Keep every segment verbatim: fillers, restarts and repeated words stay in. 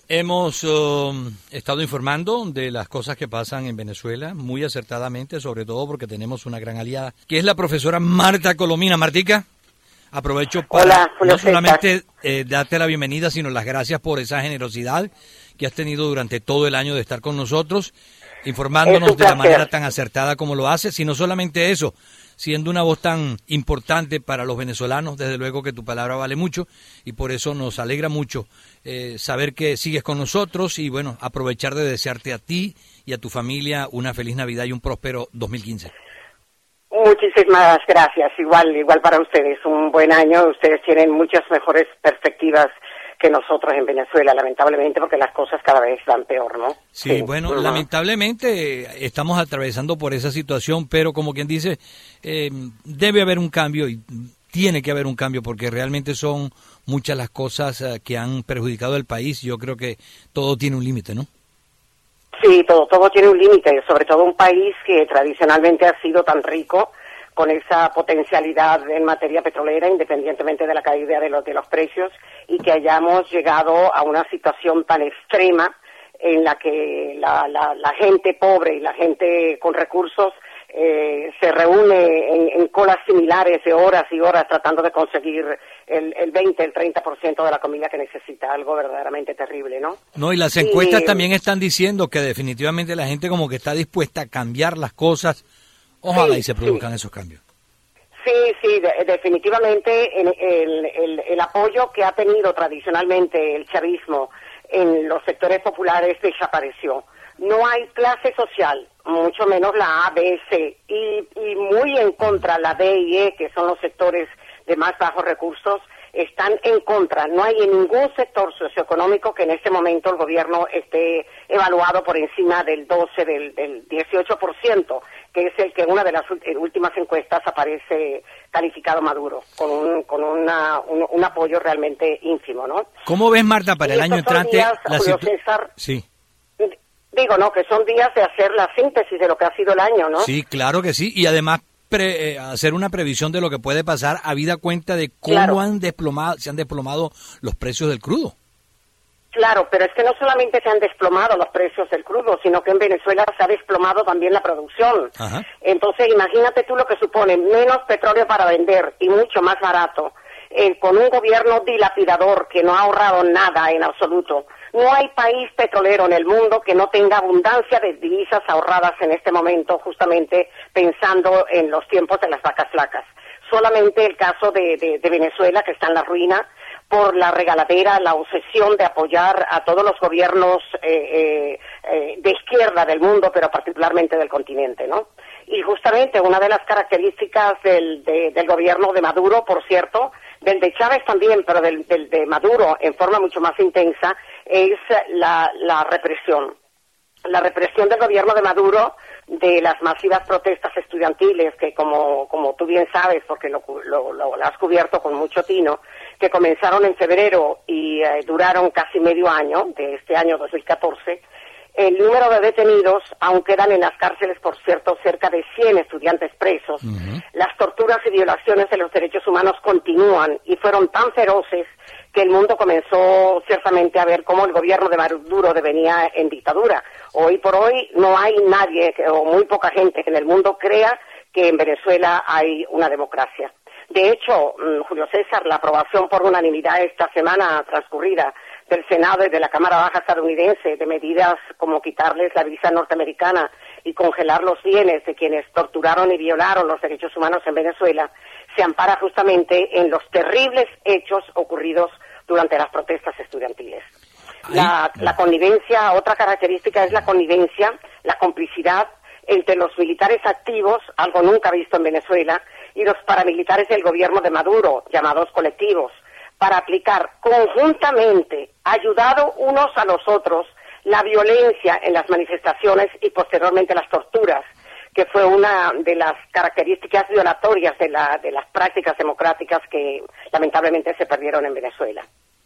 Hemos uh, estado informando de las cosas que pasan en Venezuela, muy acertadamente, sobre todo porque tenemos una gran aliada, que es la profesora Marta Colomina. Martica, aprovecho para Hola, no solamente eh, darte la bienvenida, sino las gracias por esa generosidad que has tenido durante todo el año de estar con nosotros, informándonos de la manera tan acertada como lo haces, y no solamente eso, siendo una voz tan importante para los venezolanos, desde luego que tu palabra vale mucho, y por eso nos alegra mucho eh, saber que sigues con nosotros, y bueno, aprovechar de desearte a ti y a tu familia una feliz Navidad y un próspero dos mil quince. Muchísimas gracias, igual, igual para ustedes, un buen año, ustedes tienen muchas mejores perspectivas que nosotros en Venezuela, lamentablemente, porque las cosas cada vez van peor, ¿no? Sí, sí. bueno, uh-huh. lamentablemente eh, estamos atravesando por esa situación, pero como quien dice, eh, debe haber un cambio y tiene que haber un cambio porque realmente son muchas las cosas eh, que han perjudicado al país. Yo creo que todo tiene un límite, ¿no? Sí, todo, todo tiene un límite, sobre todo un país que tradicionalmente ha sido tan rico, con esa potencialidad en materia petrolera, independientemente de la caída de los, de los precios, y que hayamos llegado a una situación tan extrema en la que la, la, la gente pobre y la gente con recursos eh, se reúne en, en colas similares de horas y horas tratando de conseguir el, el veinte, el treinta por ciento de la comida que necesita, algo verdaderamente terrible, ¿no? No, y las encuestas y, también están diciendo que definitivamente la gente como que está dispuesta a cambiar las cosas. Ojalá sí, y se produzcan sí. esos cambios. Sí, sí, de, definitivamente el, el, el, el apoyo que ha tenido tradicionalmente el chavismo en los sectores populares desapareció. No hay clase social, mucho menos la A, B, C, y, y muy en contra la D y E, que son los sectores de más bajos recursos, están en contra. No hay en ningún sector socioeconómico que en este momento el gobierno esté evaluado por encima del doce, del, del dieciocho por ciento, que es el que en una de las últimas encuestas aparece calificado Maduro, con un con una, un, un apoyo realmente ínfimo, ¿no? ¿Cómo ves, Marta, para y el año entrante? Días, la Julio situ... César, sí. Digo, ¿no? Que son días de hacer la síntesis de lo que ha sido el año, ¿no? Sí, claro que sí, y además Pre, eh, hacer una previsión de lo que puede pasar, habida cuenta de cómo claro. han desplomado, se han desplomado los precios del crudo. Claro, pero es que no solamente se han desplomado los precios del crudo, sino que en Venezuela se ha desplomado también la producción. Ajá. Entonces, imagínate tú lo que supone menos petróleo para vender y mucho más barato, eh, con un gobierno dilapidador que no ha ahorrado nada en absoluto. No hay país petrolero en el mundo que no tenga abundancia de divisas ahorradas en este momento, justamente pensando en los tiempos de las vacas flacas. Solamente el caso de, de, de Venezuela, que está en la ruina, por la regaladera, la obsesión de apoyar a todos los gobiernos eh, eh, de izquierda del mundo, pero particularmente del continente, ¿no? Y justamente una de las características del, de, del gobierno de Maduro, por cierto, del de Chávez también, pero del, del de Maduro en forma mucho más intensa, es la, la represión. La represión del gobierno de Maduro de las masivas protestas estudiantiles que, como, como tú bien sabes, porque lo, lo, lo, lo has cubierto con mucho tino, que comenzaron en febrero y eh, duraron casi medio año, de este año dos mil catorce, el número de detenidos, aún quedan en las cárceles, por cierto, cerca de cien estudiantes presos. Uh-huh. Las torturas y violaciones de los derechos humanos continúan y fueron tan feroces que el mundo comenzó ciertamente a ver cómo el gobierno de Maduro devenía en dictadura. Hoy por hoy no hay nadie, o muy poca gente que en el mundo crea que en Venezuela hay una democracia. De hecho, Julio César, la aprobación por unanimidad esta semana transcurrida del Senado y de la Cámara Baja estadounidense de medidas como quitarles la visa norteamericana y congelar los bienes de quienes torturaron y violaron los derechos humanos en Venezuela, se ampara justamente en los terribles hechos ocurridos durante las protestas estudiantiles. La, la connivencia, otra característica es la connivencia, la complicidad entre los militares activos, algo nunca visto en Venezuela, y los paramilitares del gobierno de Maduro, llamados colectivos, para aplicar conjuntamente, ayudado unos a los otros, la violencia en las manifestaciones y posteriormente las torturas, que fue una de las características violatorias de, la, de las prácticas democráticas que lamentablemente se perdieron en Venezuela.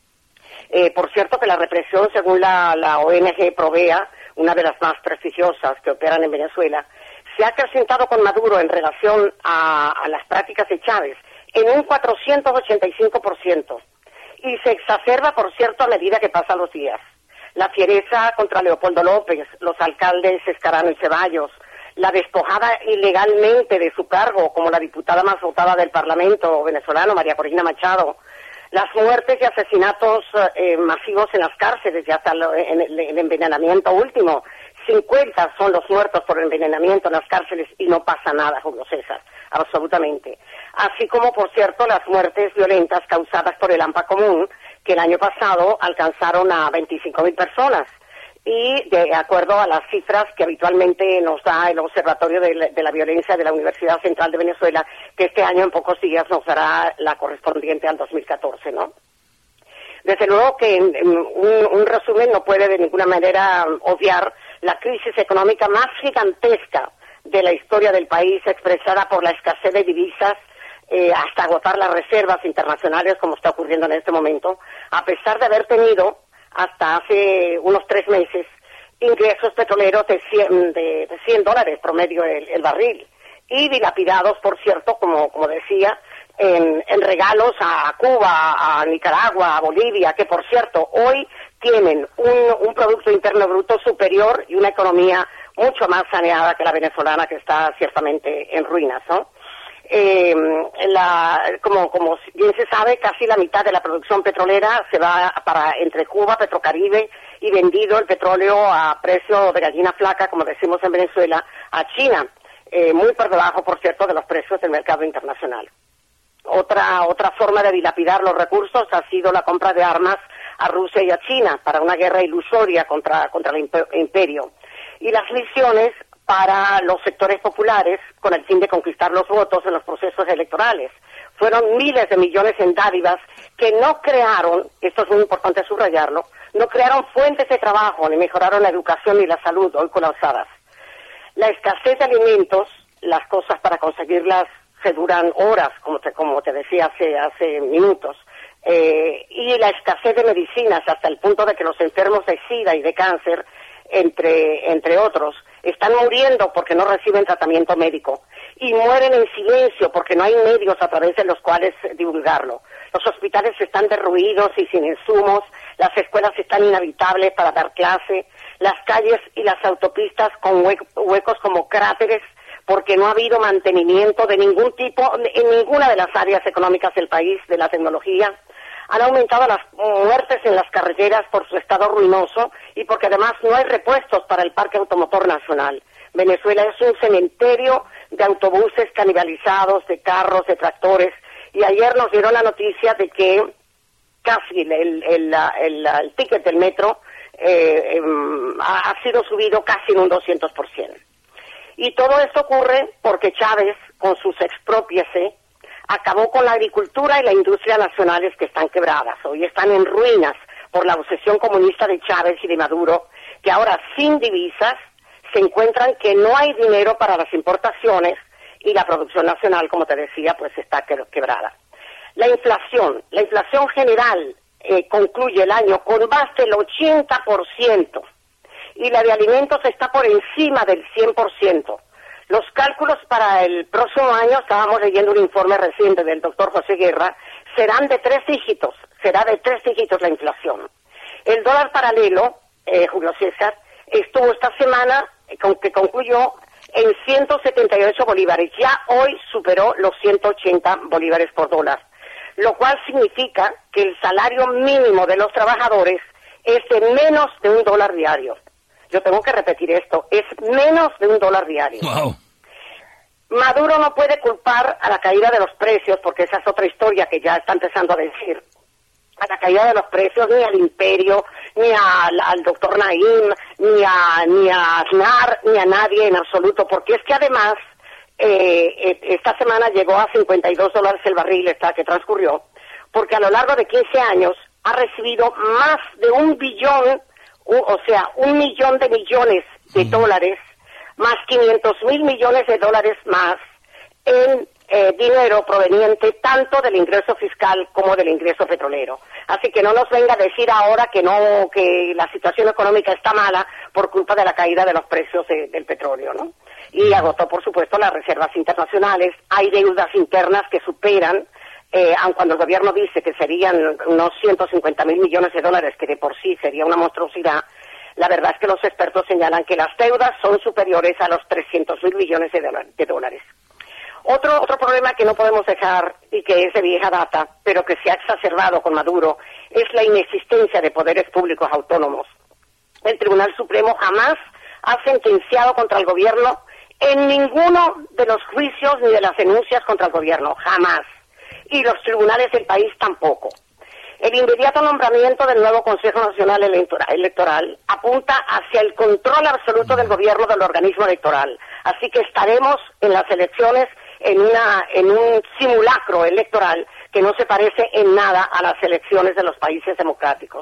Eh, por cierto que la represión, según la, la O N G Provea, una de las más prestigiosas que operan en Venezuela, se ha acrecentado con Maduro en relación a, a las prácticas de Chávez en un cuatrocientos ochenta y cinco por ciento y se exacerba, por cierto, a medida que pasan los días. la fiereza contra Leopoldo López, los alcaldes Escarano y Ceballos, la despojada ilegalmente de su cargo como la diputada más votada del Parlamento venezolano, María Corina Machado, las muertes y asesinatos eh, masivos en las cárceles, ya hasta lo, en el, el envenenamiento último. cincuenta son los muertos por envenenamiento en las cárceles y no pasa nada, Julio César, absolutamente. Así como, por cierto, las muertes violentas causadas por el AMPA común, que el año pasado alcanzaron a veinticinco mil personas. Y de acuerdo a las cifras que habitualmente nos da el Observatorio de la, de la Violencia de la Universidad Central de Venezuela, que este año en pocos días nos dará la correspondiente al dos mil catorce, ¿no? Desde luego que en, en un, un resumen no puede de ninguna manera obviar la crisis económica más gigantesca de la historia del país, expresada por la escasez de divisas, eh, hasta agotar las reservas internacionales, como está ocurriendo en este momento, a pesar de haber tenido hasta hace unos tres meses ingresos petroleros de cien, de, de cien dólares promedio el, el barril, y dilapidados, por cierto, como, como decía, en, en regalos a Cuba, a Nicaragua, a Bolivia, que por cierto hoy tienen un, un Producto Interno Bruto superior y una economía mucho más saneada que la venezolana, que está ciertamente en ruinas, ¿no? Eh, la, como, como bien se sabe, casi la mitad de la producción petrolera se va para entre Cuba, Petrocaribe, y vendido el petróleo a precio de gallina flaca, como decimos en Venezuela, a China, eh, muy por debajo, por cierto, de los precios del mercado internacional. Otra, otra forma de dilapidar los recursos ha sido la compra de armas a Rusia y a China para una guerra ilusoria contra, contra el imperio. Y las misiones para los sectores populares con el fin de conquistar los votos en los procesos electorales. Fueron miles de millones en dádivas que no crearon, esto es muy importante subrayarlo, no crearon fuentes de trabajo, ni mejoraron la educación ni la salud, hoy colapsadas. La escasez de alimentos, las cosas para conseguirlas se duran horas, como te, como te decía hace, hace minutos, eh, y la escasez de medicinas hasta el punto de que los enfermos de SIDA y de cáncer, entre, entre otros, están muriendo porque no reciben tratamiento médico y mueren en silencio porque no hay medios a través de los cuales divulgarlo. Los hospitales están derruidos y sin insumos, las escuelas están inhabitables para dar clase, las calles y las autopistas con huecos como cráteres porque no ha habido mantenimiento de ningún tipo en ninguna de las áreas económicas del país, de la tecnología. Han aumentado las muertes en las carreteras por su estado ruinoso y porque además no hay repuestos para el parque automotor nacional. Venezuela es un cementerio de autobuses canibalizados, de carros, de tractores, y ayer nos dieron la noticia de que casi el, el, el, el, el ticket del metro eh, eh, ha, ha sido subido casi en un doscientos por ciento. Y todo esto ocurre porque Chávez, con sus expropiese, acabó con la agricultura y la industria nacionales que están quebradas. Hoy están en ruinas por la obsesión comunista de Chávez y de Maduro, que ahora sin divisas se encuentran que no hay dinero para las importaciones y la producción nacional, como te decía, pues está quebrada. La inflación, la inflación general eh, concluye el año con más del ochenta por ciento y la de alimentos está por encima del cien por ciento. Los cálculos para el próximo año, estábamos leyendo un informe reciente del doctor José Guerra, serán de tres dígitos, será de tres dígitos la inflación. El dólar paralelo, eh, Julio César, estuvo esta semana, eh, con, que concluyó en ciento setenta y ocho bolívares, ya hoy superó los ciento ochenta bolívares por dólar, lo cual significa que el salario mínimo de los trabajadores es de menos de un dólar diario. Yo tengo que repetir esto, es menos de un dólar diario. Wow. Maduro no puede culpar a la caída de los precios, porque esa es otra historia que ya está empezando a decir, a la caída de los precios ni al imperio, ni al, al doctor Naim, ni a, ni a Aznar, ni a nadie en absoluto, porque es que además eh, esta semana llegó a cincuenta y dos dólares el barril, esta que transcurrió, porque a lo largo de quince años ha recibido más de un billón, o sea, un millón de millones de mm. dólares, más quinientos mil millones de dólares más en eh, dinero proveniente tanto del ingreso fiscal como del ingreso petrolero. Así que no nos venga a decir ahora que no, que la situación económica está mala por culpa de la caída de los precios de, del petróleo, ¿no? Y agotó, por supuesto, las reservas internacionales. Hay deudas internas que superan eh, aun cuando el gobierno dice que serían unos ciento cincuenta mil millones de dólares, que de por sí sería una monstruosidad, la verdad es que los expertos señalan que las deudas son superiores a los trescientos mil millones de dólares. Otro, otro problema que no podemos dejar y que es de vieja data, pero que se ha exacerbado con Maduro, es la inexistencia de poderes públicos autónomos. El Tribunal Supremo jamás ha sentenciado contra el gobierno en ninguno de los juicios ni de las denuncias contra el gobierno, jamás. Y los tribunales del país tampoco. El inmediato nombramiento del nuevo Consejo Nacional Electoral apunta hacia el control absoluto del gobierno del organismo electoral. Así que estaremos en las elecciones en, una, en un simulacro electoral que no se parece en nada a las elecciones de los países democráticos.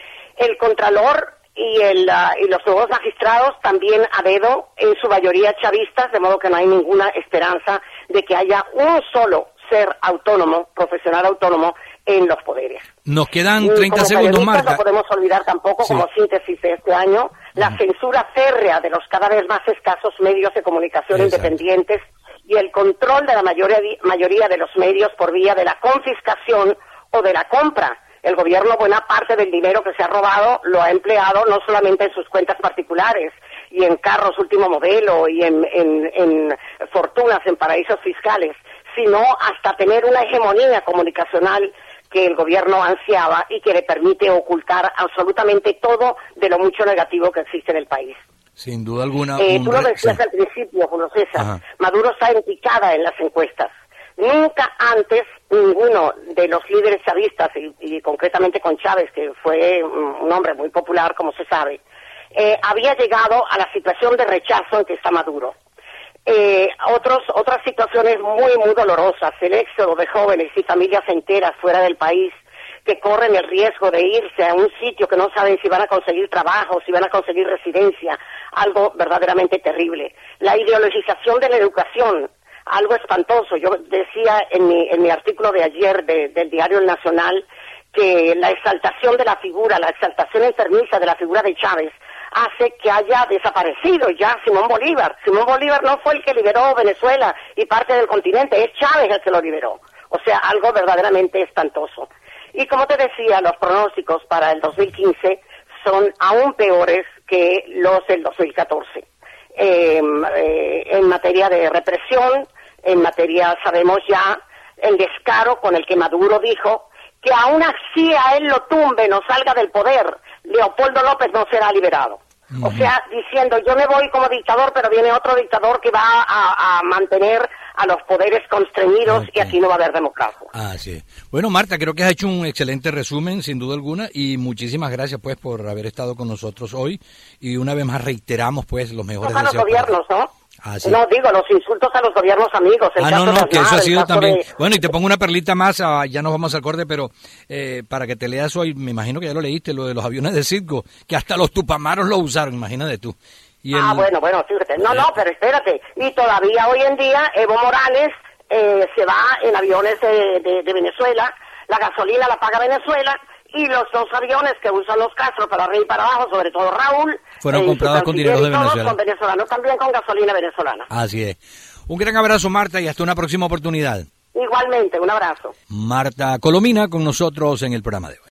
El Contralor y, el, uh, y los nuevos magistrados también a dedo, en su mayoría chavistas, de modo que no hay ninguna esperanza de que haya un solo ser autónomo, profesional autónomo, en los poderes. Nos quedan treinta segundos, Marta. No podemos olvidar tampoco, sí, como síntesis de este año, la uh-huh. censura férrea de los cada vez más escasos medios de comunicación Exacto. independientes y el control de la mayoría, mayoría de los medios por vía de la confiscación o de la compra. El gobierno, buena parte del dinero que se ha robado, lo ha empleado no solamente en sus cuentas particulares y en carros último modelo y en, en, en fortunas en paraísos fiscales, sino hasta tener una hegemonía comunicacional que el gobierno ansiaba y que le permite ocultar absolutamente todo de lo mucho negativo que existe en el país. Sin duda alguna. Eh, tú lo decías sí. al principio, Julio César, Ajá. Maduro está en picada en las encuestas. Nunca antes ninguno de los líderes chavistas, y, y concretamente con Chávez, que fue un hombre muy popular, como se sabe, eh, había llegado a la situación de rechazo en que está Maduro. Eh, otros, otras situaciones muy, muy dolorosas, el éxodo de jóvenes y familias enteras fuera del país que corren el riesgo de irse a un sitio que no saben si van a conseguir trabajo, si van a conseguir residencia, algo verdaderamente terrible. La ideologización de la educación, algo espantoso. Yo decía en mi, en mi artículo de ayer de, del diario El Nacional que la exaltación de la figura, la exaltación enfermiza de la figura de Chávez hace que haya desaparecido ya Simón Bolívar. Simón Bolívar no fue el que liberó Venezuela y parte del continente, es Chávez el que lo liberó. O sea, algo verdaderamente espantoso. Y como te decía, los pronósticos para el dos mil quince son aún peores que los del dos mil catorce. Eh, eh, en materia de represión, en materia, sabemos ya, el descaro con el que Maduro dijo que aún así a él lo tumben o salga del poder, Leopoldo López no será liberado. Uh-huh. O sea, diciendo, yo me voy como dictador, pero viene otro dictador que va a, a mantener a los poderes constreñidos okay. y aquí no va a haber democracia. Ah, sí. Bueno, Marta, creo que has hecho un excelente resumen, sin duda alguna, y muchísimas gracias, pues, por haber estado con nosotros hoy. Y una vez más reiteramos, pues, los mejores deseos. A los gobiernos, para... ¿no? Ah, sí. No, digo, los insultos a los gobiernos amigos. El ah, caso no, no, de que eso ha sido también. De... Bueno, y te pongo una perlita más, uh, ya nos vamos al corte, pero eh, para que te leas hoy, me imagino que ya lo leíste, lo de los aviones de Citgo, que hasta los tupamaros lo usaron, imagínate tú. Y ah, el... bueno, bueno, fíjate. No, no, pero espérate. Y todavía hoy en día Evo Morales eh, se va en aviones de, de, de Venezuela, la gasolina la paga Venezuela, y los dos aviones que usan los Castro para arriba y para abajo, sobre todo Raúl, fueron eh, comprados con dinero de Venezuela. Con venezolanos, también con gasolina venezolana. Así es. Un gran abrazo, Marta, y hasta una próxima oportunidad. Igualmente, un abrazo. Marta Colomina con nosotros en el programa de hoy.